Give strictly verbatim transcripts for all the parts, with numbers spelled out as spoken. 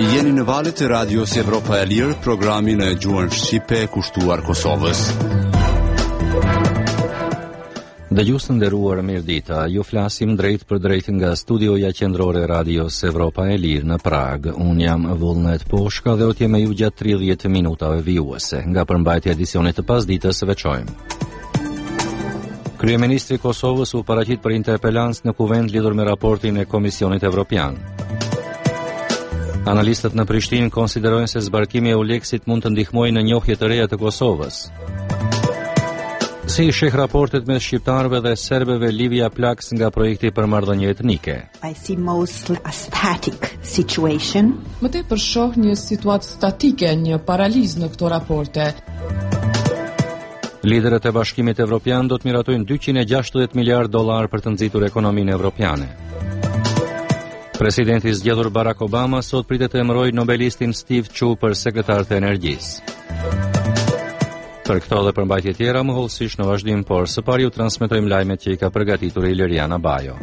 Jeni në valët e radios Evropa e Lirë, programin e gjuhën shqipe kushtuar Kosovës. Dëgjues të nderuar, mirëdita. Ju flasim drejt për drejt nga studioja qendrore e radios Evropa e Lirë në Prag. Unë jam Vullnet Poshka dhe otje me ju gjatë tridhjetë minutave vijuese. Nga përmbajtja e edicionit të pasditës veçojmë. Kryeministri i Kosovës u paraqit për interpelancë në kuvent lidhur me raportin e Komisionit Evropian. Analistët në Prishtinë konsiderojnë se zbarkimi e Euleksit mund të ndihmojë në njohje të reja të Kosovës. Si sheh raportet mes shqiptarëve dhe serbëve Livia Plaks nga projekti për marrëdhënie etnike? I see mostly a static situation. Më tepër shoh një situatë statike, një paralizë në këto raporte. Liderët e Bashkimit Evropian do të miratojnë dyqind e gjashtëdhjetë miliardë dollar për të nxitur ekonominë evropiane. Presidenti i zgjedhur Barack Obama sot pritet të emërojë nobelistin Steve Chu për sekretar të energjisë. Për këto dhe përmbajtje tjera më hollësisht në vazhdim, por së pari ju transmetojmë lajmet që i ka përgatitur Iliriana Bajo.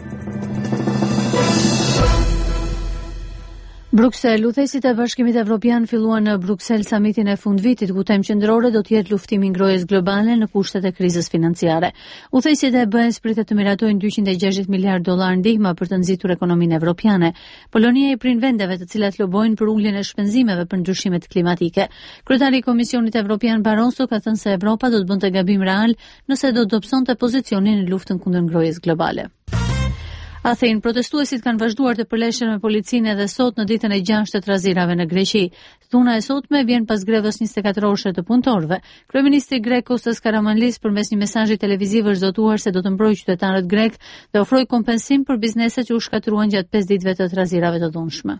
Bruksel, udhëheqësit e Bashkimit Evropian filluan në Bruksel samitin e fundvitit, ku temë qendrore do të jetë luftimi i ngrohjes globale në kushtet e krizës financiare. Udhëheqësit e B E S pritet të miratojnë dyqind e gjashtëdhjetë miliardë dollar ndihmë për të nxitur ekonominë evropiane. Polonia i prin vendeve të cilat lobojnë për uljen e shpenzimeve për ndryshimet klimatike. Kryetari i Komisionit Evropian Barroso ka thënë se Evropa do të bënte gabim real nëse do të dobësonte pozicionin në luftën kundër ngrohjes globale. Athen, protestuesit kanë vazhduar të përleshen me policinë edhe sot në ditën e gjashtë të trazirave në Greqi. Dhuna e sotme vjen pas grevës njëzet e katër orëshe të punëtorëve. Kryeministri grek Kostas Karamanlis përmes një mesazhi televiziv është zotuar se do të mbrojë qytetarët grek dhe ofroi kompensim për bizneset që u shkatruan gjatë pesë ditëve të trazirave të dhunshme.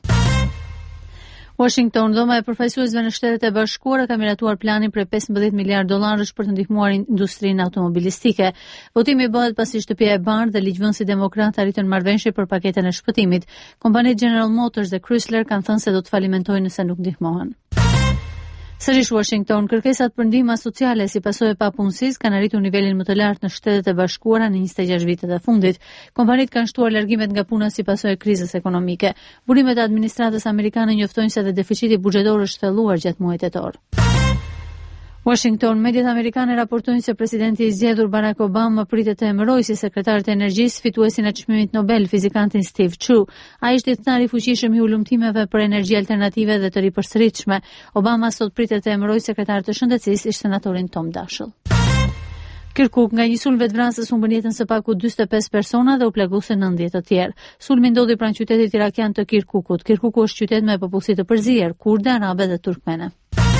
Washington, dhoma e përfaqësuesve në Shtetet e Bashkuara ka miratuar planin për pesëmbëdhjetë miliardë dollarësh për të ndihmuar industrinë automobilistike. Votimi bëhet pasi Shtëpia e Bardhë dhe ligjvënësi demokrat arritën marrëveshje për paketën e shpëtimit. Kompanitë General Motors dhe Chrysler kanë thënë se do të falimentojnë nëse nuk ndihmohen. Sërish Washington, kërkesat për ndihmë sociale si pasojë e papunësisë kanë arritur nivelin më të lartë në Shtetet e Bashkuara në njëzet e gjashtë vitet e fundit. Kompanitë kanë shtuar largimet nga puna si pasojë e krizës ekonomike. Burimet e administratës amerikane njoftojnë se dhe deficiti buxhetor është thelluar gjatë muajit tetor. Washington, mediat amerikane raportojnë se presidenti i zgjedhur Barack Obama pritet të emërojë si sekretar të energjisë fituesin e çmimit Nobel, fizikantin Steve Chu. Ai është ditëtar i fuqishëm i ulëmtimeve për energji alternative dhe të ripërsëritshme. Obama sot pritet të emërojë sekretar të shëndetësisë ish senatorin Tom Daschle. Kirkuk, nga një sulm vetvrasës humbën jetën së paku dyzet e pesë persona dhe u plagosën nëntëdhjetë të tjerë. Sulmi ndodhi pranë qytetit irakian të Kirkukut. Kirkuku është qytet me popullsi të përzier, kurde, arabe dhe turkmene.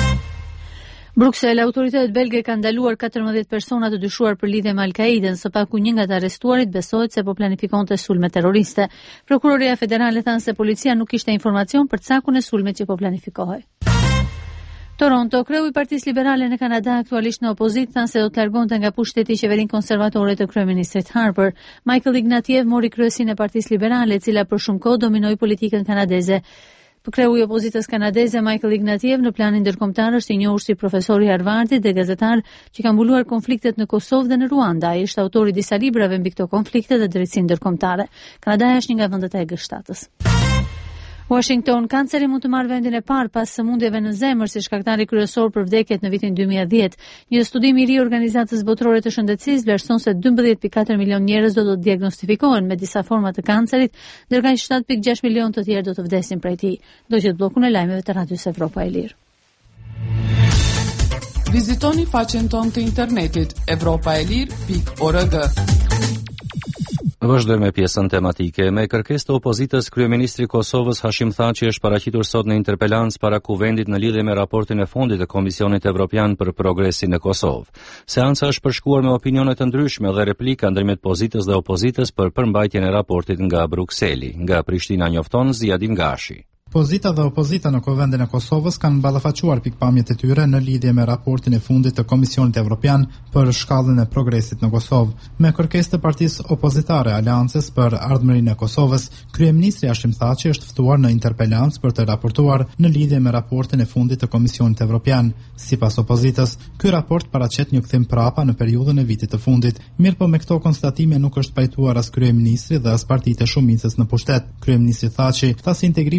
Bruksel, autoritetet belge kanë ndaluar katërmbëdhjetë persona të dyshuar për lidhje me Al-Qaiden, së paku një nga të arrestuarit besohet se po planifikonte sulme terroriste. Prokuroria federale thanë se policia nuk kishte informacion për cakun e sulmit që po planifikohej. Toronto, kreu i Partisë Liberale në Kanada aktualisht në opozitë thanë se do të largonte nga pushteti qeverinë konservatore të kryeministrit Harper. Michael Ignatieff mori kryesinë e Partisë Liberale, e cila për shumë kohë dominoi politikën kanadeze. Kreu i opozitës kanadeze Michael Ignatieff në planin ndërkombëtar është i njohur si profesor i Harvardit dhe gazetar që ka mbuluar konfliktet në Kosovë dhe në Ruanda. Ai është autori i disa librave mbi këto konflikte dhe drejtsinë ndërkombëtare. Kanada është një nga vendet e G shtatës. Washington, kanceri mund të marrë vendin e parë pas sëmundjeve në zemër si shkaktari kryesor për vdekjet në vitin dy mijë e dhjetë. Një studim i ri i Organizatës Botërore të Shëndetësisë vlerëson se dymbëdhjetë pikë katër milion njerëz do të diagnostifikohen me disa forma të kancerit, ndërsa shtatë pikë gjashtë milion të tjerë do të vdesin prej tij. Do të jetë bllokun e lajmeve të Radios Evropa e Lirë. Vizitoni faqen tonë të internetit evropa e lirë pikë org. Vazhdojmë me pjesën tematike. Me kërkesë të opozitës, kryeministri i Kosovës Hashim Thaçi është paraqitur sot në interpelancë para kuvendit në lidhje me raportin e fundit të Komisionit Evropian për progresin në Kosovë. Seanca është përshkuar me opinione të ndryshme dhe replika ndërmjet pozitës dhe opozitës për përmbajtjen e raportit nga Brukseli. Nga Prishtina njofton Ziadin Gashi. Pozita dhe opozita në kuvendin e Kosovës kanë ballafaquar pikpamjet e tyre në lidhje me raportin e fundit të Komisionit Evropian për shkallën e progresit në Kosovë. Me kërkesë të partisë opozitare Aleancës për ardhmërinë e Kosovës, kryeministri Hashim Thaçi është ftuar në interpelancë për të raportuar në lidhje me raportin e fundit të Komisionit Evropian. Sipas opozitës, ky raport paraqet një kthim prapa në periudhën e vitit të fundit. Mirëpo me këto konstatime nuk është pajtuar as kryeministri dhe as partitë e shumicës në pushtet. Kryeministri Thaçi tha se integrimi i Kosovës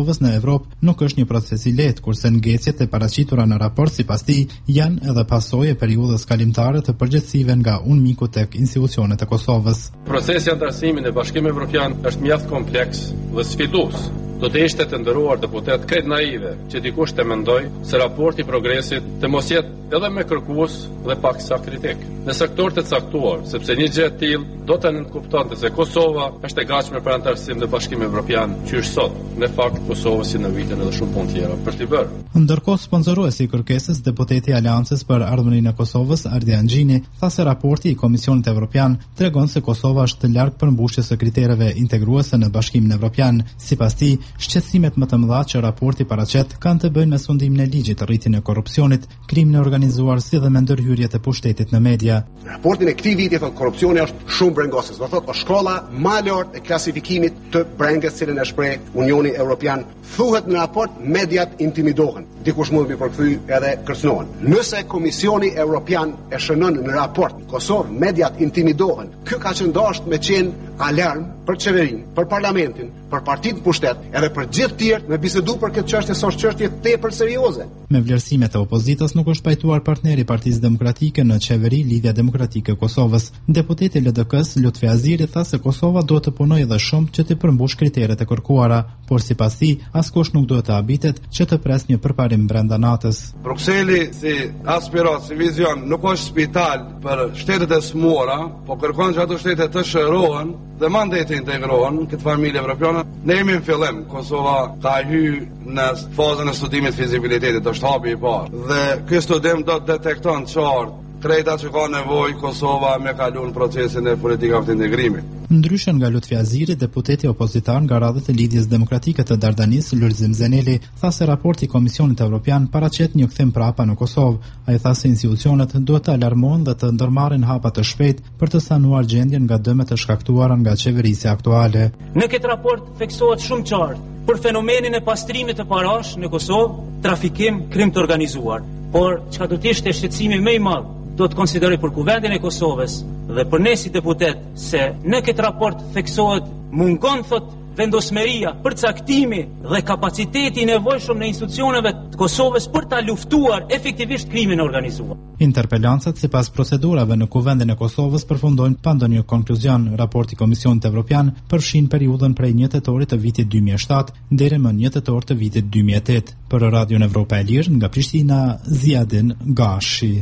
Kosovës në Evropë nuk është një proces i lehtë, kurse ngecjet e paraqitura në raport sipas tij janë edhe pasojë e periudhës kalimtare të përgjegjësive nga unë miku tek institucionet e Kosovës. Procesi i antarësimit në Bashkimin Evropian është mjaft kompleks dhe sfidues. Do të ishte të nderuar deputet krejt naive që dikush të mendoj se raporti i progresit të mos jetë edhe më kërkues dhe pak sa kritik. Në sektor të caktuar, sepse një gjë e tillë do të nënkuptonte se Kosova është e gatshme për antarësim në Bashkimin Evropian, që është sot. Në fakt Kosova si në vitin edhe shumë punë tjera për t'i bërë. Ndërkohë, sponsoruesi i kërkesës, deputeti i Aleancës për Ardhmërinë e Kosovës, Ardian Gjini, tha se raporti i Komisionit Evropian tregon se Kosova është të larg përmbushjes së kritereve integruese në Bashkimin Evropian. Sipas tij, shqetësimet më të mëdha që raporti paraqet kanë të bëjnë me sundimin e ligjit, rritjen e korrupsionit, krimin e organizuar si dhe me ndërhyrjet e pushtetit në media. Raportin e këtij viti thotë korrupsioni është shumë brengosës, do thotë është shkolla më e lartë e klasifikimit të brengës cilën e shpreh Unioni Evropian. Thuhet në raport mediat intimidohen. Dikush mund të përkthy edhe kërcënohen. Nëse Komisioni Evropian e shënon në raport Kosovë mediat intimidohen, kjo ka qenë dashur me qenë alarm për qeverinë, për parlamentin, për partitë pushtet, edhe për gjithë tjerë me bisedu për këtë çështje, sa është çështje tepër serioze. Me vlerësimet e opozitës nuk është pajtuar partneri i Partisë Demokratike në qeveri Lidhja Demokratike e Kosovës. Deputeti L D K-s Lutfi Aziri tha se Kosova duhet të punojë edhe shumë që të përmbush kriteret e kërkuara, por sipas tij askush nuk duhet të habitet që të pres një përparim brenda natës. Brukseli si aspirat, si vizion, nuk është spital për shtetet e smura, po kërkon që ato shtete të shërohen dhe mandete integrohen këtë familje evropiane. Ne jemi në fillim, Kosova ka hyrë në fazën e studimit fizibilitetit, është hapi i parë. Dhe ky studim do të detekton qartë krejta që ka nevojë Kosova me kalu në procesin e politikave të integrimit. Ndryshe nga Lutfi Aziri, deputeti opozitar nga radhët e Lidhjes Demokratike të Dardanis, Lulzim Zeneli, tha se raporti i Komisionit Evropian paraqet një kthim prapa në Kosovë. Ai tha se institucionet duhet të alarmohen dhe të ndërmarrin hapa të shpejt për të sanuar gjendjen nga dëmet e shkaktuara nga qeverisja aktuale. Në këtë raport theksohet shumë qartë për fenomenin e pastrimit të parash në Kosovë, trafikim, krim të organizuar. Por çka do të ishte shqetësimi më i madh do të konsideroj për kuvendin e Kosovës dhe për ne si deputet se në këtë raport theksohet mungon thot vendosmeria, përcaktimi dhe kapaciteti i nevojshëm në institucioneve të Kosovës për ta luftuar efektivisht krimin e organizuar. Interpelancat sipas procedurave në kuvendin e Kosovës përfundojnë pa ndonjë konkluzion. Raporti i Komisionit Evropian përfshin periudhën prej një tetorit të vitit dy mijë e shtatë deri më një tetor të vitit dy mijë e tetë. Për Radion Evropa e Lirë nga Prishtina, Ziadin Gashi.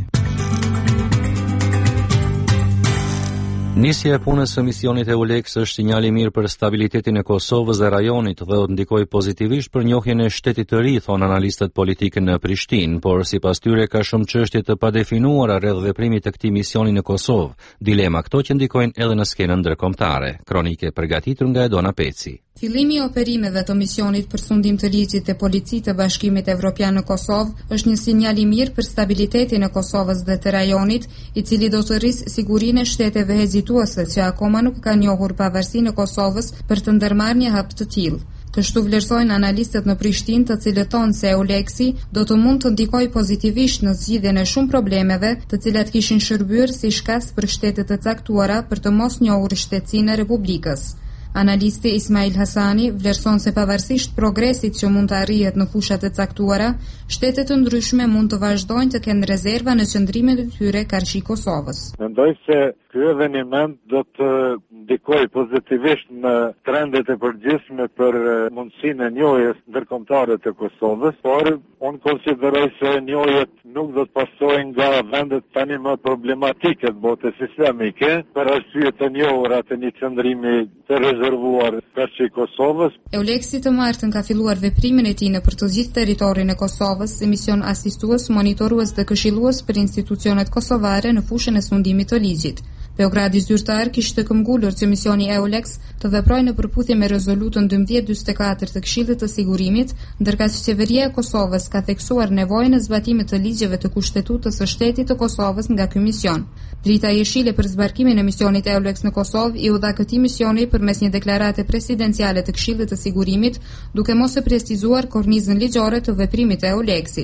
Nisja e punës së misionit e EULEX është sinjal i mirë për stabilitetin e Kosovës dhe rajonit dhe do të ndikojë pozitivisht për njohjen e shtetit të ri, thon analistët politikë në Prishtinë, por sipas tyre ka shumë çështje të padefinuara rreth veprimit të këtij misioni në Kosovë, dilema këto që ndikojnë edhe në skenën ndërkombëtare. Kronike përgatitur nga Edona Peci. Fillimi i operimeve të misionit për sundim të ligjit të policisë të Bashkimit Evropian në Kosovë është një sinjal i mirë për stabilitetin e Kosovës dhe të rajonit, i cili do të rrisë sigurinë e shteteve hezituese që akoma nuk kanë njohur pavarësinë e Kosovës për të ndërmarrë një hap të tillë. Kështu vlerësojnë analistët në Prishtinë, të cilët thonë se EULEX-i do të mund të ndikojë pozitivisht në zgjidhjen e shumë problemeve, të cilat kishin shërbyer si shkas për shtete të caktuara për të mos njohur shtetësinë e Republikës. Analisti Ismail Hasani vlerëson se pavarësisht progresit që mund të arrihet në fushat e caktuara, shtetet të ndryshme mund të vazhdojnë të kenë rezerva në qëndrimet e tyre karshi Kosovës. Mendoj se ky eveniment do të ndikoj pozitivisht në trendet e përgjithshme për mundësinë e njohjes ndërkombëtare të Kosovës, por unë konsideroj se njohjet nuk do të pasojnë nga vendet tani më problematike të botës islamike, për arsye të njohura të një qëndrimi të rezervuar karshi Kosovës. EULEX-i të martën ka filluar veprimin e tij në për të gjithë territorin e Kosovës, si mision asistues, monitorues dhe këshillues për institucionet kosovare në fushën e sundimit të ligjit. Beogradi zyrtar kishte këmbgulur që misioni EULEX të veprojë në përputhje me rezolutën dymbëdhjetë dymbëdhjetë e katër të Këshillit të Sigurimit, ndërkaq që qeveria e Kosovës ka theksuar nevojën e zbatimit të ligjeve të kushtetutës së shtetit të Kosovës nga ky mision. Drita jeshile për zbarkimin e misionit EULEX në Kosovë i u dha këtij misioni përmes një deklarate presidenciale të Këshillit të Sigurimit, duke mos e precizuar kornizën ligjore të veprimit të EULEX-it.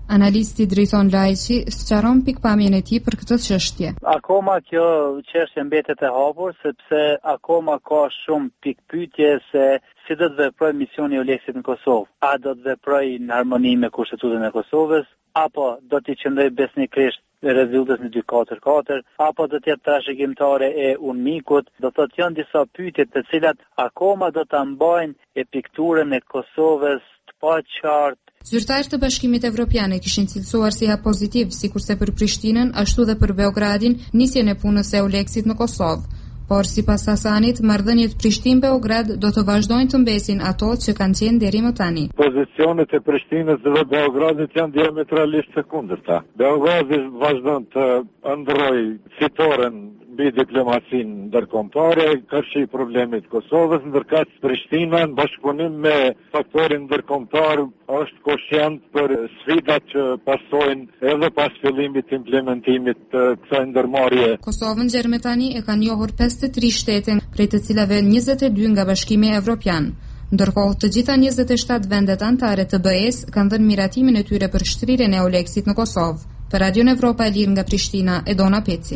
Analisti Drejton Lajqi sqaron pikpamjen e tij për këtë çështje. Akoma kjo çështje mbetet e hapur sepse akoma ka shumë pikpyetje se si do të veprojë misioni EULEX-it në Kosovë. A do të veprojë në harmoni me Kushtetutën e Kosovës apo do të qëndrojë besnikisht rezultat në dy katër katër, apo do të jetë trashëgimtare e UNMIK-ut, do të thotë janë disa pyetje të cilat akoma do ta mbajnë e pikturën e Kosovës të paqartë. Zyrtarët të Bashkimit Evropian e kishin cilësuar si hap pozitiv, sikurse për Prishtinën, ashtu dhe për Beogradin, nisjen e punës së EULEX-it në Kosovë. Por sipas Hasanit, marrëdhëniet Prishtinë-Beograd do të vazhdojnë të mbesin ato që kanë qenë deri më tani. Pozicionet e Prishtinës dhe Beogradit janë diametralisht të kundërta. Beogradi vazhdon të ëndrrojë fitoren mbi diplomacinë ndërkombëtare, kërshi problemit Kosovës, ndërkaq Prishtina në bashkëpunim me faktorin ndërkombëtar është koshient për sfidat që pasojnë edhe pas fillimit të implementimit të kësaj ndërmarrje. Kosovën gjerë me tani e kanë njohur pesëdhjetë e tre shtete, prej të cilave njëzet e dy nga Bashkimi Evropian. Ndërkohë, të gjitha njëzet e shtatë vendet anëtare të B E-s kanë dhënë miratimin e tyre për shtrirjen e EULEX-it në Kosovë. Për Radion Evropa e Lirë nga Prishtina, Edona Peci.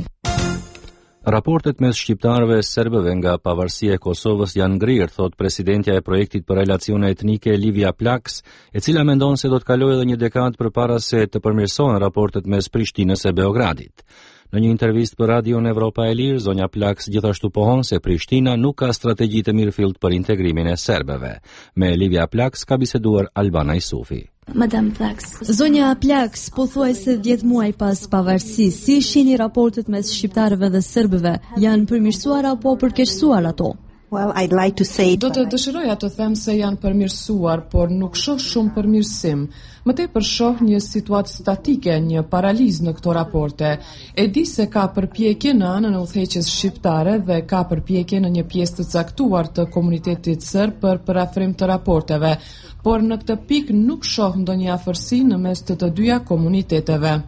Raportet mes shqiptarëve e serbëve nga pavarësia e Kosovës janë ngrirë, thot presidentja e projektit për relacione etnike Livia Plaks, e cila mendon se do të kalojë edhe një dekadë përpara se të përmirësohen raportet mes Prishtinës e Beogradit. Në një intervistë për Radion Evropa e Lirë, zonja Plaks gjithashtu pohon se Prishtina nuk ka strategji të mirëfillt për integrimin e serbëve. Me Livia Plaks ka biseduar Albana Isufi. Madam Plaks. Zonja Plaks, pothuajse dhjetë muaj pas pavarësisë, si shihni raportet mes shqiptarëve dhe serbëve? Janë përmirësuar apo përkeqësuar ato? Well, I'd like to say Do të dëshiroja të them se janë përmirësuar, por nuk shoh shumë përmirësim. Më tepër shoh një situatë statike, një paralizë në këto raporte. E di se ka përpjekje në anën e udhëheqjes shqiptare dhe ka përpjekje në një pjesë të caktuar të komunitetit serb për parafrim të raporteve, por në këtë pikë nuk shoh ndonjë afërsi në mes të të dyja komuniteteve.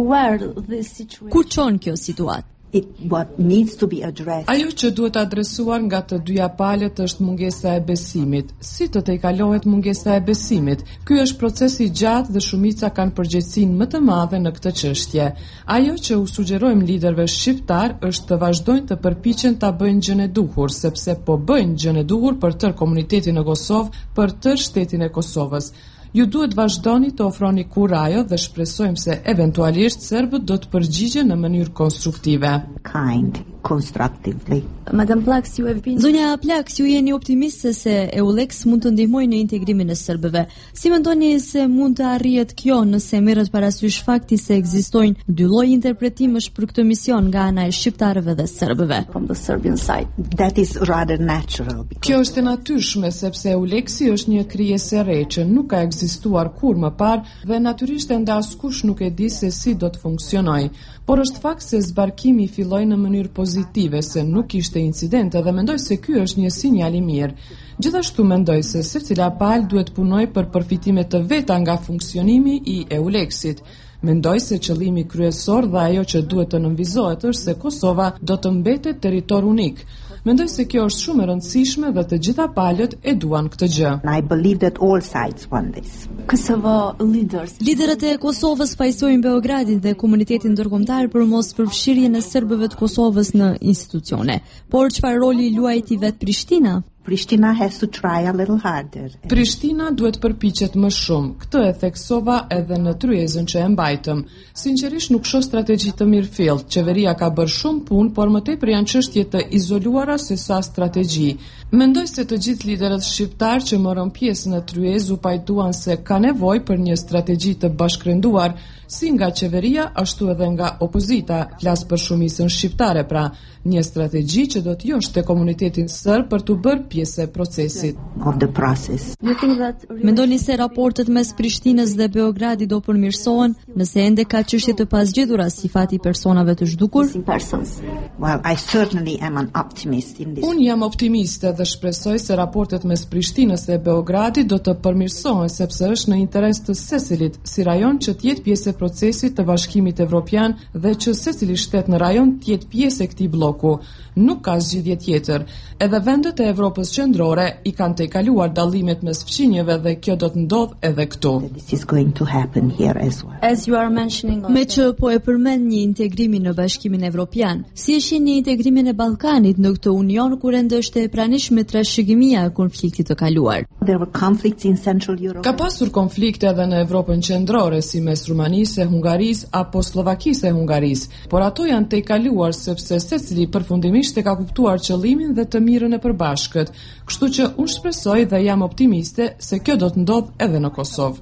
Ku çon kjo situatë? It, what needs to be addressed. Ajo që duhet adresuar nga të dyja palët është mungesa e besimit. Si të tejkalohet mungesa e besimit? Ky është procesi i gjatë dhe shumica kanë përgjegjësinë më të madhe në këtë çështje. Ajo që u sugjerojmë liderëve shqiptar është të vazhdojnë të përpiqen ta bëjnë gjën e duhur, sepse po bëjnë gjën e duhur për tërë komunitetin e Kosovë, për tërë shtetin e Kosovës. Ju duhet vazhdoni të ofroni kurajo dhe shpresojmë se eventualisht serbët do të përgjigjen në mënyrë konstruktive. Kind, constructively. Madam Plaks, ju e been... Zonja Plaks, ju jeni optimiste se EULEX mund të ndihmojë në integrimin e serbëve. Si mendoni se mund të arrihet kjo nëse merret parasysh fakti se ekzistojnë dy lloj interpretimesh për këtë mision nga ana e shqiptarëve dhe serbëve? From the Serbian side. That is rather natural. Because... Kjo është e natyrshme sepse EULEX-i është një krijesë e re që nuk ka ekzistuar kur më parë dhe natyrisht ende askush nuk e di se si do të funksionojë. Por është fakt se zbarkimi filloi në mënyrë pozitive, se nuk ishte incidente dhe mendoj se ky është një sinjal i mirë. Gjithashtu mendoj se secila palë duhet punojë për përfitime të veta nga funksionimi i EULEX-it. Mendoj se qëllimi kryesor dhe ajo që duhet të nënvizohet është se Kosova do të mbetet territor unik. Mendoj se kjo është shumë e rëndësishme dhe të gjitha palët e duan këtë gjë. I believe that all sides want this. Kosovo leaders. Liderët e Kosovës pajsojnë Beogradin dhe komunitetin ndërkombëtar për mos përfshirjen e serbëve të Kosovës në institucione. Por çfarë roli luajti vet Prishtina? Prishtina has to try a little harder. Prishtina duhet përpiqet më shumë. Këtë e theksova edhe në tryezën që e mbajtëm. Sinqerisht nuk shoh strategji të mirëfillt. Qeveria ka bërë shumë punë, por më tepër janë çështje të izoluara se sa strategji. Mendoj se të gjithë liderët shqiptar që morën pjesë në tryezë u pajtuan se ka nevojë për një strategji të bashkërenduar, si nga qeveria ashtu edhe nga opozita, flas për shumicën shqiptare, pra një strategji që do të joshte komunitetin serb për të bërë pjesë e procesit. Of the process. Mendoni se raportet mes Prishtinës dhe Beogradit do përmirësohen nëse ende ka çështje të pasgjetura si fati personave të zhdukur? Well, I certainly am an optimist in this. Unë jam optimiste dhe shpresoj se raportet mes Prishtinës dhe Beogradit do të përmirësohen sepse është në interes të secilit si rajon që të jetë pjesë e procesit të Bashkimit Evropian dhe që secili shtet në rajon të jetë pjesë e këtij bloku. Nuk ka zgjidhje tjetër. Edhe vendet e Evropës qendrore i kanë tejkaluar dallimet mes fqinjeve dhe kjo do të ndodhë edhe këtu. Me që po e përmend një integrimi në Bashkimin Evropian, si e shihni integrimin e Ballkanit në këtë union kur ende është e pranishme trashëgimia e konfliktit të kaluar? Ka pasur konflikte edhe në Evropën qendrore, si mes Rumanisë e Hungarisë apo Slovakisë e Hungarisë, por ato janë tejkaluar sepse secili përfundimisht e ka kuptuar qëllimin dhe të mirën e përbashkët. Kështu që unë shpresoj dhe jam optimiste se kjo do të ndodhë edhe në Kosovë.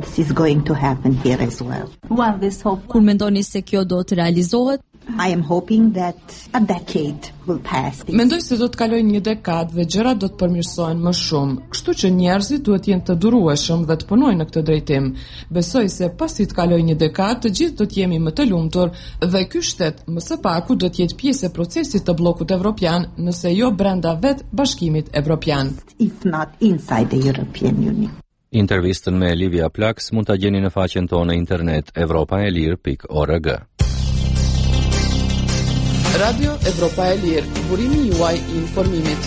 Kur mendoni se kjo do të realizohet? I am hoping that a decade will pass. Mendoj se do të kalojë një dekadë dhe gjërat do të përmirësohen më shumë. Kështu që njerëzit duhet të jenë të durueshëm dhe të punojnë në këtë drejtim. Besoj se pasi të kalojë një dekadë, të gjithë do të jemi më të lumtur dhe ky shtet më së paku do të jetë pjesë e procesit të bllokut evropian, nëse jo brenda vet Bashkimit Evropian. If not inside the European Union. Intervistën me Livia Plaks mund ta gjeni në faqen tonë internet evropaelir pikë org. Radio Evropa e Lirë, burimi juaj i informimit.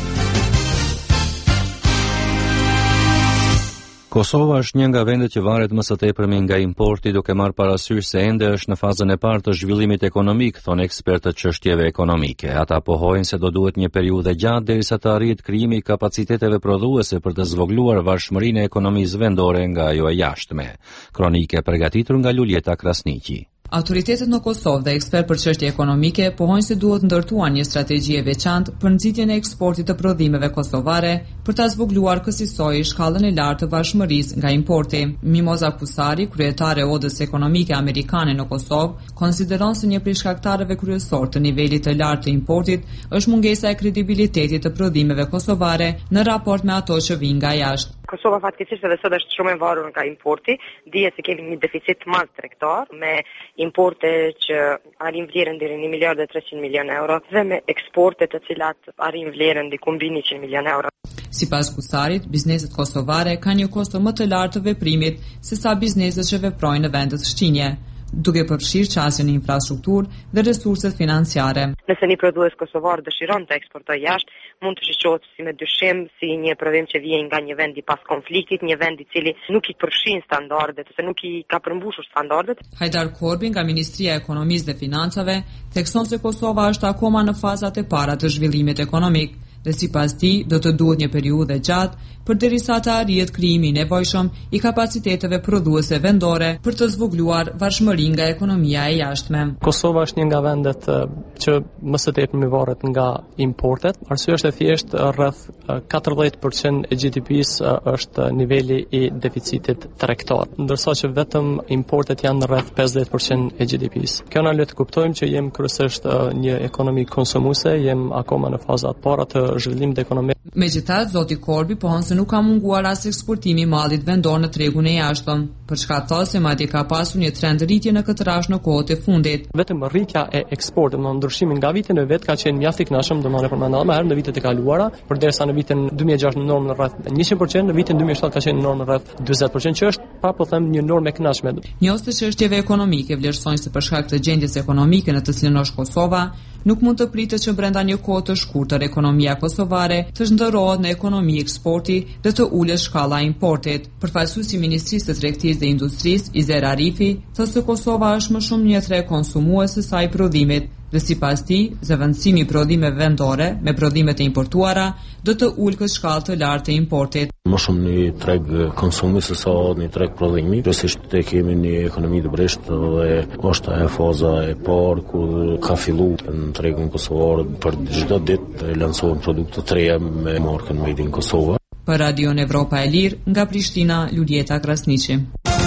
Kosova është një nga vendet që varet më së tepërmi nga importi, duke marrë parasysh se ende është në fazën e parë të zhvillimit ekonomik, thonë ekspertët çështjeve ekonomike. Ata pohojnë se do duhet një periudhë gjatë derisa të arrihet krijimi i kapaciteteve prodhuese për të zvogëluar varëshmërinë e ekonomisë vendore nga ajo e jashtme. Kronike përgatitur nga Luljeta Krasniqi. Autoritetet në Kosovë dhe ekspert për çështje ekonomike pohojnë se duhet ndërtuar një strategji e veçantë për nxitjen e eksportit të prodhimeve kosovare për ta zvogëluar kësaj shkallën e lartë të varëshmërisë nga importi. Mimoza Kusari, kryetare e Odës Ekonomike Amerikane në Kosovë, konsideron se një prej shkaktarëve kryesor të nivelit të lartë të importit është mungesa e kredibilitetit të prodhimeve kosovare në raport me ato që vijnë nga jashtë. Kosova fatkeqësisht edhe sot është shumë e varur nga importi. Dihet se kemi një deficit të madh tregtar me importe që arrin vlerën deri në një miliard e treqind milion euro dhe me eksporte të cilat arrin vlerën diku mbi njëqind milion euro. Sipas Kusarit, bizneset kosovare kanë një kosto më të lartë të veprimit se sa bizneset që veprojnë në vendet shqinje, duke përfshirë qasjen e infrastrukturë dhe resurset financiare. Nëse një prodhues kosovar dëshiron të eksportojë jashtë, mund të shoqërohet si me dyshim si një prodhim që vjen nga një vend i pas konfliktit, një vend i cili nuk i përfshin standardet ose nuk i ka përmbushur standardet. Hajdar Korbi nga Ministria e Ekonomisë dhe Financave thekson se Kosova është akoma në fazat e para të zhvillimit ekonomik dhe sipas tij do të duhet një periudhë gjatë përderisa të arrihet krijimi i nevojshëm i kapaciteteve prodhuese vendore për të zvogëluar varëshmërinë nga ekonomia e jashtme. Kosova është një nga vendet që më së tepërmi varet nga importet. Arsyeja është e thjeshtë rreth katërdhjetë përqind e G D P-s është niveli i deficitit tregtar, ndërsa që vetëm importet janë rreth pesëdhjetë përqind e G D P-s. Kjo na le të kuptojmë që jemi kryesisht një ekonomi konsumuese, jemi akoma në fazat para të zhvillimit ekonomik. Megjithatë, zoti Korbi pohon se nuk ka munguar as eksportimi i mallit vendor në tregun e jashtëm, për shkak të se madje ka pasur një trend rritje në këtë rasht në kohët e fundit. Vetëm rritja e eksportit, në ndryshimin nga vitin e vet, ka qenë mjaft i kënaqshëm, domethënë përmendëm më herë në vitet e kaluara, përderisa në vitin dy mijë e gjashtë në normë rreth njëqind përqind, në vitin dy mijë e shtatë ka qenë në normë rreth dyzet përqind, që është pa po them një normë e kënaqshme. Njohës të çështjeve ekonomike vlerësojnë se për shkak të gjendjes ekonomike në të cilën është Kosova, nuk mund të pritet që brenda një kohe të shkurtër ekonomia kosovare të zhndërrohet në ekonomi eksporti dhe të ulet shkalla e importit. Përfaqësuesi i Ministrisë së Tregtisë dhe Industrisë, Izer Arifi, thotë se Kosova është më shumë një treg konsumues se sa i prodhimit. Dhe sipas tij, zëvendësimi i prodhimeve vendore me prodhimet e importuara do të ulë këtë shkallë të lartë të importit. Më shumë një treg konsumi se sa një treg prodhimi. Kryesisht te kemi një ekonomi të breshtë dhe është e faza e parë kur ka filluar në tregun kosovar për çdo ditë të lansohen produkte të reja me markën Made in Kosova. Për Radion Evropa e Lirë, nga Prishtina, Luljeta Krasniqi.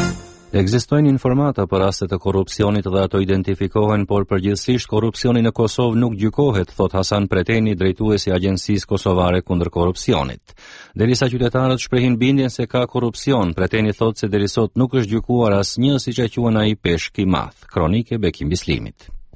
Ekzistojnë informata për raste të korrupsionit dhe ato identifikohen, por përgjithsisht korrupsioni në Kosovë nuk gjykohet, thot Hasan Preteni, drejtuesi i Agjencisë Kosovare kundër korrupsionit. Derisa qytetarët shprehin bindjen se ka korrupsion, Preteni thot se deri sot nuk është gjykuar asnjë, siç e quhen ai, peshk i madh. Kronike Bekim Bislimit.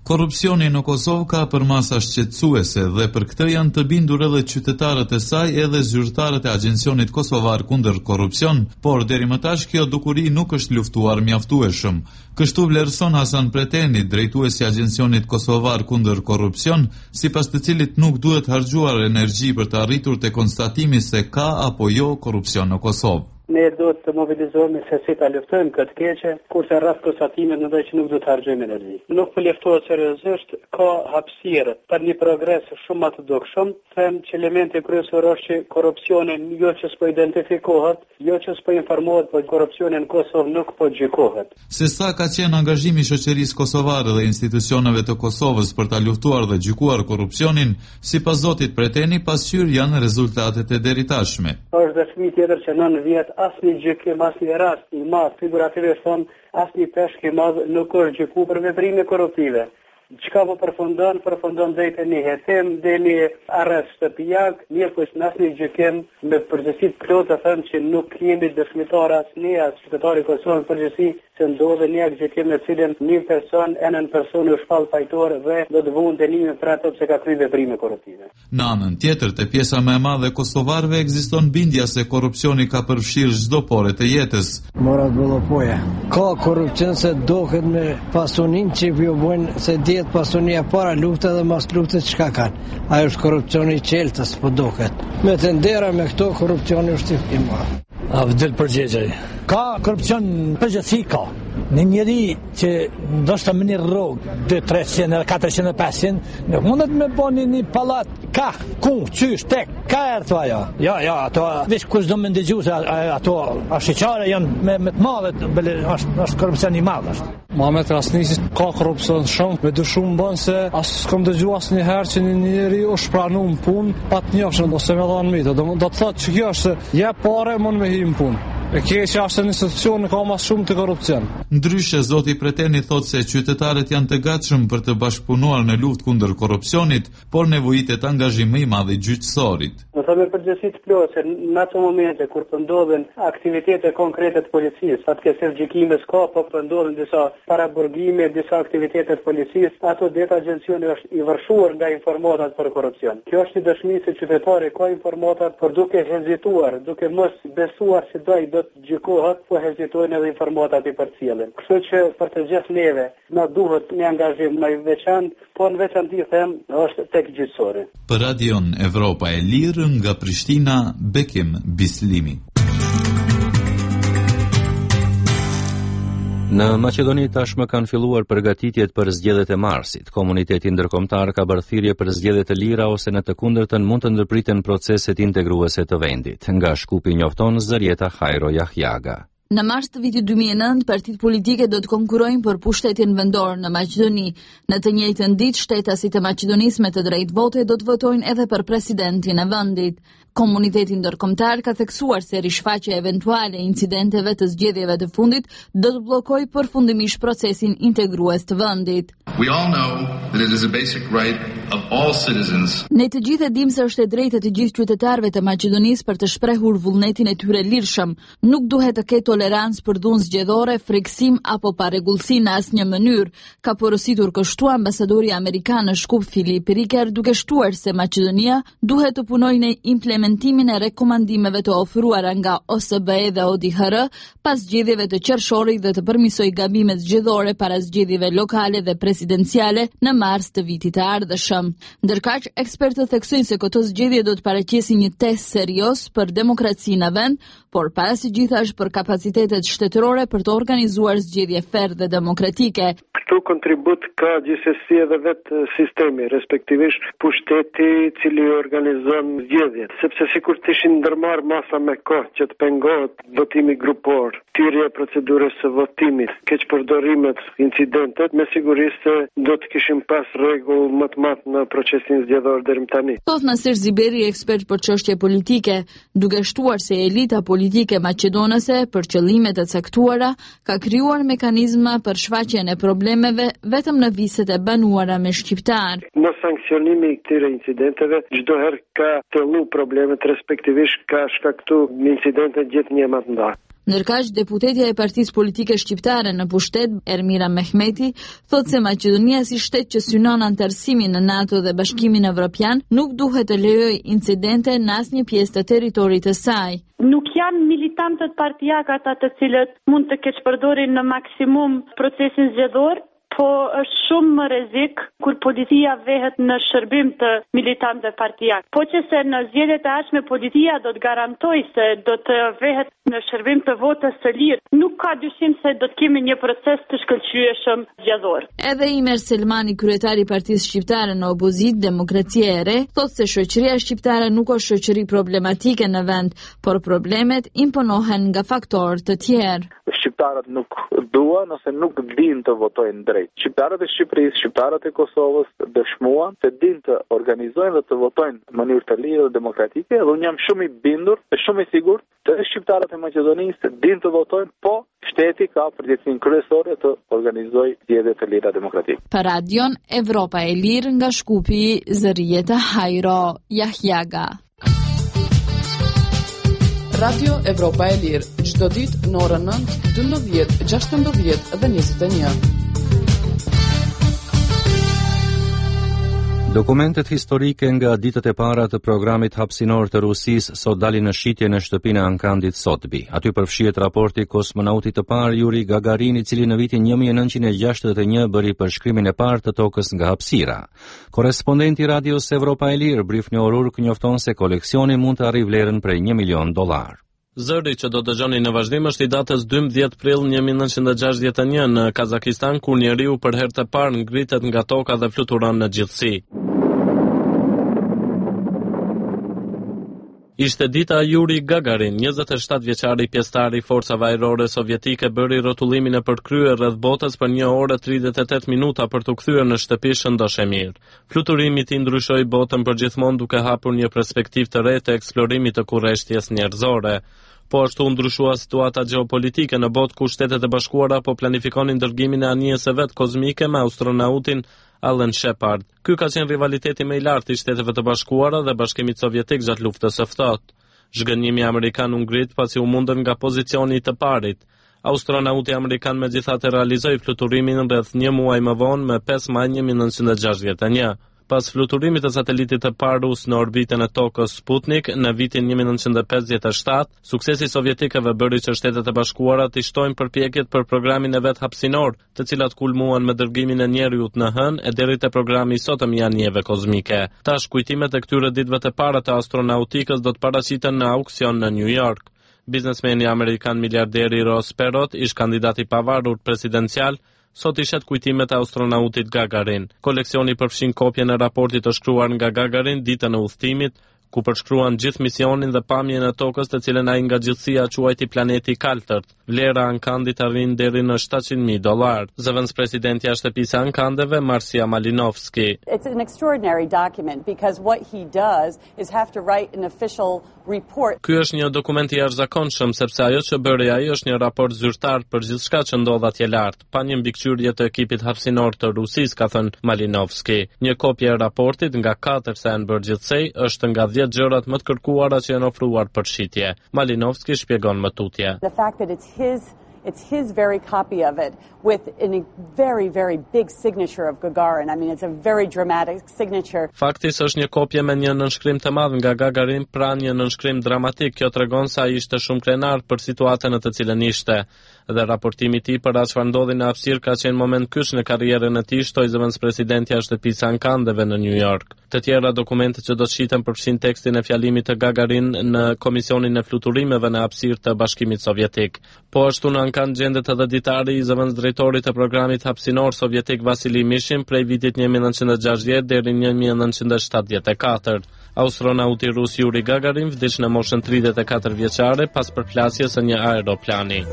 Korrupsioni në Kosovë ka përmasa shqetësuese dhe për këtë janë të bindur edhe qytetarët e saj edhe zyrtarët e Agjencionit Kosovar kundër korrupsion, por deri më tash kjo dukuri nuk është luftuar mjaftueshëm. Kështu vlerëson Hasan Preteni, drejtuesi i Agjencionit Kosovar kundër korrupsion, sipas të cilit nuk duhet harxuar energji për të arritur te konstatimi se ka apo jo korrupsion në Kosovë. Ne do të mobilizohemi se si ta luftojmë këtë keqe, kurse rreth konstatimit në që nuk do të harxojmë energji. Nuk po luftohet seriozisht, ka hapësirë për një progres shumë më të dukshëm. Them që elementi kryesor është që korrupsioni jo që s'po identifikohet, jo që s'po informohet, por korrupsioni në Kosovë nuk po gjykohet. Se sa ka qenë angazhimi i shoqërisë kosovare dhe institucioneve të Kosovës për ta luftuar dhe gjykuar korrupsionin, sipas zotit Preteni, pasqyr janë rezultatet e deritashme. Është dëshmi tjetër që nën vjet asnjë gjykim, asnjë rast i madh, figurativisht thon, asnjë peshk i madh nuk është gjykuar për veprime korruptive. Çka po përfundon, përfundon drejt një hetim, dhe një arrest shtëpiak, mirë po në asnjë gjykim me përgjegjësi të plotë thënë që nuk kemi dëshmitar asnjë as qytetari i Kosovës përgjegjësi se ndodhe një gjykim në cilin një person, enën person u shpall fajtor dhe do të vunë dënimin për ato që ka kryer veprime korruptive. Në anën tjetër, te pjesa më e madhe e kosovarëve ekziston bindja se korrupsioni ka përfshirë çdo pore të jetës. Mora Gollopoja. Ka korrupsion se dohet me pasunin që ju bën se diet pasunia para lufte dhe mas lufte çka kanë. Ajo është korrupsioni i qeltës, po dohet. Me të ndera me këto korrupsioni është i madh. A vdel përgjegjej. Ka korrupsion përgjithësi ka. Në njëri që ndoshta më një rrugë dy treqind katërqind e pesëqind nuk mundet me bani një pallat ka ku qysh tek ka erto ajo. Jo, jo, ato veç kush do më ndëgjoj se ato ashiqare janë me me të madhe, është është korrupsion i madh është. Muhamet Rasnisi ka korrupsion shumë, me dyshum bën se as s'kam dëgjuar asnjëherë që një njeri u shpranon punë pa të njohur ose me dhënë mitë. Do do të thotë që kjo është ja parë mund me him punë. E keqja është në institucion ka mas shumë të korrupsion. Ndryshe, zoti Preteni thotë se qytetarët janë të gatshëm për të bashkëpunuar në luftë kundër korrupsionit, por nevojitet angazhim më i madh i gjyqësorit. Do të me përgjithësi të plotë se në ato momente kur po ndodhen aktivitete konkrete të policisë, fatkeqësisht gjykime s'ka, po po ndodhen disa paraburgime, disa aktivitete të policisë, ato deta agjencioni është i vërshuar nga informatat për korrupsion. Kjo është një dëshmi se qytetari ka informatat, por duke hezituar, duke mos besuar se do i do të gjykohet, po hezitojnë edhe informatat i përcjellin. Kështu që për të gjithë neve na duhet një angazhim më i veçantë, po në veçantë them është tek gjyqësori. Për Radion Evropa e Lirë nga Prishtina, Bekim Bislimi. Në Maqedoni tashmë kanë filluar përgatitjet për zgjedhjet e marsit. Komuniteti ndërkombëtar ka bërë thirrje për zgjedhje të lira ose në të kundërtën mund të ndërpriten proceset integruese të vendit. Nga Shkupi njofton Zërieta Hajro Jahjaga. Në mars të vitit dy mijë e nëntë, partitë politike do të konkurrojnë për pushtetin vendor në Maqedoni. Në të njëjtën ditë, shtetasit e Maqedonisë me të drejtë vote do të votojnë edhe për presidentin e vendit. Komuniteti ndërkombëtar ka theksuar se rishfaqja eventuale e incidenteve të zgjedhjeve të fundit do të bllokojë përfundimisht procesin integrues të vendit. We all know that it is a basic right of all citizens. Ne të gjithë e dimë se është e drejtë e të gjithë qytetarëve të Maqedonisë për të shprehur vullnetin e tyre lirshëm. Nuk duhet të ketë tolerancë për dhunë zgjedhore, friksim apo parregullsi në asnjë mënyrë, ka porositur kështu ambasadori amerikan në Shkup Filip Riker, duke shtuar se Maqedonia duhet të punojë në implementimin e rekomandimeve të ofruara nga O S B E dhe O D H R pas zgjedhjeve të qershorit dhe të përmirësojë gabimet zgjedhore para zgjedhjeve lokale dhe presidenciale në mars të vitit të ardhshëm. Ndërkaq, ekspertët theksojnë se këto zgjedhje do të paraqesin një test serioz për demokracinë në vend, por para së gjithash për kapacitetet shtetërore për të organizuar zgjedhje fair dhe demokratike. Këtu kontribut ka gjithsesi edhe vetë sistemi, respektivisht pushteti i cili organizon zgjedhjet, sepse sikur të ishin ndërmarr masa me kohë që të pengohet votimi grupor, thirrja e procedurës së votimit, keq përdorimet, incidentet, me siguri se do të kishim pas rregull më të madh në procesin zgjedhor deri më tani. Thotë Nasir Ziberi, ekspert për çështje politike, duke shtuar se elita politike maqedonase për qëllime të caktuara ka krijuar mekanizma për shfaqjen e problemeve vetëm në viset e banuara me shqiptar. Në sankcionimi i këtyre incidenteve, çdo herë ka thellu problemet, respektivisht ka shkaktuar incidente gjithnjë më të mëdha. Ndërkaq, deputetja e Partisë Politike Shqiptare në pushtet, Ermira Mehmeti, thotë se Maqedonia si shtet që synon antarësimin në NATO dhe Bashkimin Evropian nuk duhet të lejojë incidente në asnjë pjesë të territorit të saj. Nuk janë militantët partijak ata të cilët mund të keqpërdorin në maksimum procesin zgjedhor, po është shumë më rrezik kur policia vehet në shërbim të militantëve partijak. Po që se në zgjedhjet e ardhshme policia do të garantojë se do të vehet në shërbim të votës së lirë, nuk ka dyshim se do të kemi një proces të shkëlqyeshëm zgjedhor. Edhe Imer Selmani, kryetari i Partisë Shqiptare në opozit Demokracia e Re, thotë se shoqëria shqiptare nuk është shoqëri problematike në vend, por problemet imponohen nga faktorë të tjerë. Shqiptarët nuk duan ose nuk dinë të votojnë drejt. Shqiptarët e Shqipërisë, shqiptarët e Kosovës dëshmuan se dinë të organizojnë dhe të votojnë në mënyrë të lirë dhe demokratike, dhe unë jam shumë i bindur dhe shumë i sigurt të shqiptarët e Maqedonisë dinë të votojnë, po shteti ka përgjegjësinë kryesore të organizojë zgjedhje të lira demokratike. Për Radion Evropa e Lirë nga Shkupi, Zërieta Hajro Jahjaga. Radio Evropa e Lirë, çdo ditë në orën nëntë, dymbëdhjetë, gjashtëmbëdhjetë dhe njëzet e një. Dokumentet historike nga ditët e para të programit hapësinor të Rusisë sot dalin në shitje në shtëpinë e Ankandit Sotbi. Aty përfshihet raporti kosmonautit të parë Yuri Gagarin, i cili në vitin një mijë e nëntëqind e gjashtëdhjetë e një bëri përshkrimin e parë të tokës nga hapësira. Korrespondenti Radios Evropa e Lirë, Brifni Orurk, njofton se koleksioni mund të arrijë vlerën prej një milion dollar. Zëri që do të dëgjoni në vazhdim është i datës dymbëdhjetë prill një mijë e nëntëqind e gjashtëdhjetë e një në Kazakistan, kur njeriu për herë të parë ngritet nga toka dhe fluturon në gjithësi. Ishte dita Yuri Gagarin, njëzet e shtatë vjeçari pjesëtar i forcave ajrore sovjetike, bëri rrotullimin e përkryer rreth botës për një orë e tridhjetë e tetë minuta për të kthyer në shtëpi shëndosh e mirë. Fluturimi i tij ndryshoi botën përgjithmonë, duke hapur një perspektivë të re të eksplorimit të kurreshtjes njerëzore. Po ashtu ndryshua situata gjeopolitike në botë, ku Shtetet e Bashkuara po planifikonin dërgimin e anijes së vet kozmike me astronautin Alan Shepard. Ky ka qenë rivaliteti më i lartë i Shteteve të Bashkuara dhe Bashkimit Sovjetik gjatë luftës së ftohtë. Zhgënjimi amerikan u ngrit pasi u mundën nga pozicioni i të parit. Astronauti amerikan megjithatë realizoi fluturimin rreth një muaj më vonë, me pesë maj një mijë e nëntëqind e gjashtëdhjetë e një. Pas fluturimit të satelitit të parë rus në orbitën e tokës Sputnik në vitin një mijë e nëntëqind e pesëdhjetë e shtatë, suksesi sovjetikëve bëri që Shtetet e Bashkuara të shtojnë përpjekjet për programin e vet hapësinor, të cilat kulmuan me dërgimin e njeriut në hënë e deri te programi i sotëm i anijeve kozmike. Tash kujtimet e këtyre ditëve të para të astronautikës do të paraqiten në auksion në New York. Biznesmeni amerikan miliarderi Ross Perot, ish kandidat i pavarur presidencial, sot i shet kujtimet e astronautit Gagarin. Koleksioni përfshin kopjen e raportit të shkruar nga Gagarin ditën e udhëtimit, ku përshkruan gjithë misionin dhe pamjen e tokës, të cilën ai nga gjithësia quajti planeti i kaltërt. Vlera e Ankandit arrin deri në shtatëqind mijë dollar. Zëvendës presidentja e shtëpisë së Ankandeve, Marcia Malinovski. It's an extraordinary document because what he does is have to write an official report. Ky është një dokument i jashtëzakonshëm, sepse ajo që bëri ai është një raport zyrtar për gjithçka që ndodh atje lart, pa një mbikëqyrje të ekipit hapësinor të Rusisë, ka thënë Malinovski. Një kopje e raportit nga katër se janë bërë gjithsej është nga dhjetë gjërat më të kërkuara që janë ofruar për shitje. Malinovski shpjegon më tutje. The fact that it's his It's his very copy of it with a very, very big signature of Gagarin. I mean, it's a very dramatic signature. Faktis është një kopje me një nënshkrim të madh nga Gagarin, pra një nënshkrim dramatik. Kjo tregon se ai ishte shumë krenar për situatën në të cilën ishte. Dhe raportimi i tij për atë çfarë ndodhi në hapësirë ka qenë moment kyç në karrierën e tij, shtoi zëvendës presidentja e shtëpisë Ankandeve në New York. Të tjera dokumente që do të shiten përfshin tekstin e fjalimit të Gagarin në Komisionin e Fluturimeve në hapësirë të Bashkimit Sovjetik. Po ashtu në Ankand gjendet edhe ditari i zëvendës drejtorit të programit hapësinor sovjetik Vasili Mishin prej vitit një mijë e nëntëqind e gjashtëdhjetë deri në një mijë e nëntëqind e shtatëdhjetë e katër. Astronauti rus Yuri Gagarin vdiq në moshën tridhjetë e katër vjeçare pas përplasjes së një aeroplani.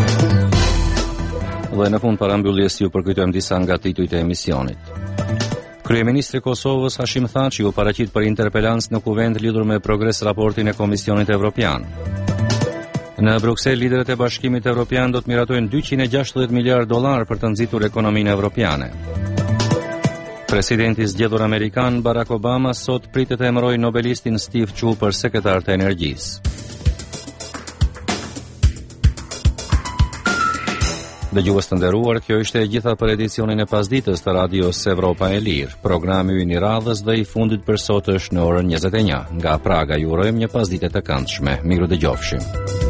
Dhe në fund parambylljes ju përkujtojmë disa nga titujt e emisionit. Kryeministri i Kosovës Hashim Thaçi u paraqit për interpelancë në Kuvend lidhur me progres raportin e Komisionit Evropian. Në Bruksel, liderët e Bashkimit Evropian do të miratojnë dyqind e gjashtëdhjetë miliardë dollar për të nxitur ekonominë evropiane. Presidenti i zgjedhur amerikan Barack Obama sot pritet të emërojë nobelistin Steve Chu për sekretar të energjisë. Dëgjues të nderuar, kjo ishte e gjitha për edicionin e pasdites të Radios Evropa e Lirë. Programi ynë i radhës dhe i fundit për sot është në orën njëzet e një. Nga Praga ju urojmë një pasdite të këndshme. Miru dëgjofshim.